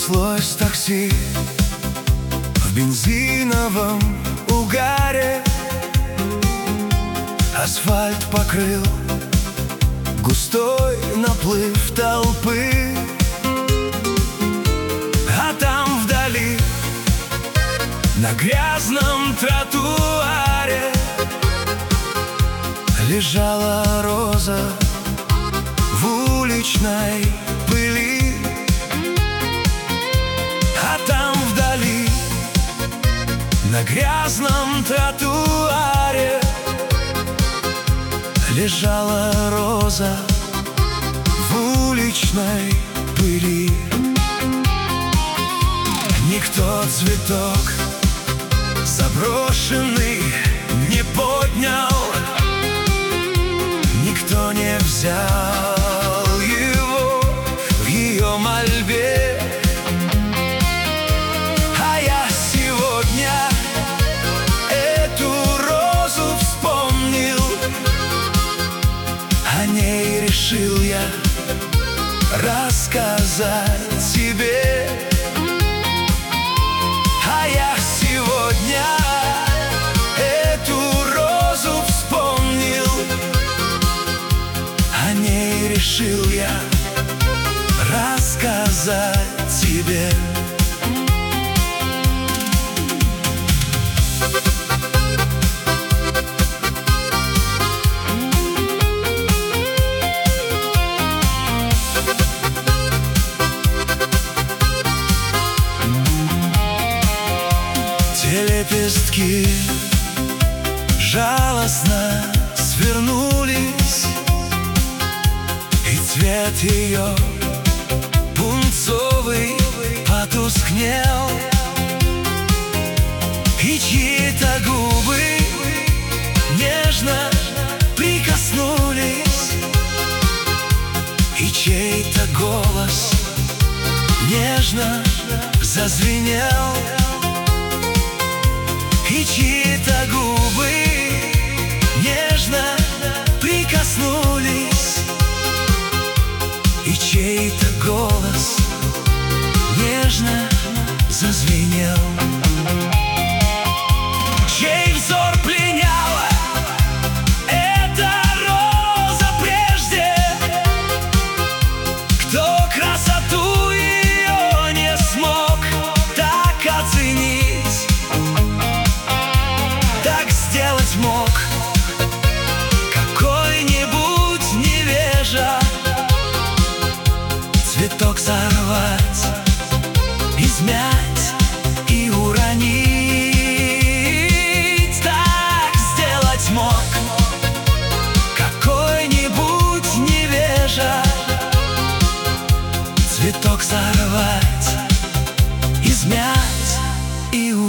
Неслось такси в бензиновом угаре. Асфальт покрыл густой наплыв толпы. А там вдали, на грязном тротуаре, лежала роза в уличной пыли. А там вдали, на грязном тротуаре, лежала роза в уличной пыли. Никто цветок заброшенный не поднял, никто не взял его в ее мольбе. А я сегодня эту розу вспомнил, о ней решил я рассказать тебе. А я сегодня эту розу вспомнил, о ней решил я рассказать тебе. Те лепестки жалостно свернулись, и цвет ее пунцовый потускнел, и чьи-то губы нежно прикоснулись, и чей-то голос нежно зазвенел, и чьи-то губы нежно прикоснулись, и чей-то голос нежно зазвенел. Чей взор пленяла эта роза прежде? Кто красоту ее не смог так оценить, так сделать мог какой-нибудь невежа? Цветок сорвать, измять и уронить, так сделать мог какой-нибудь невежа. Цветок сорвать, измять и уронить.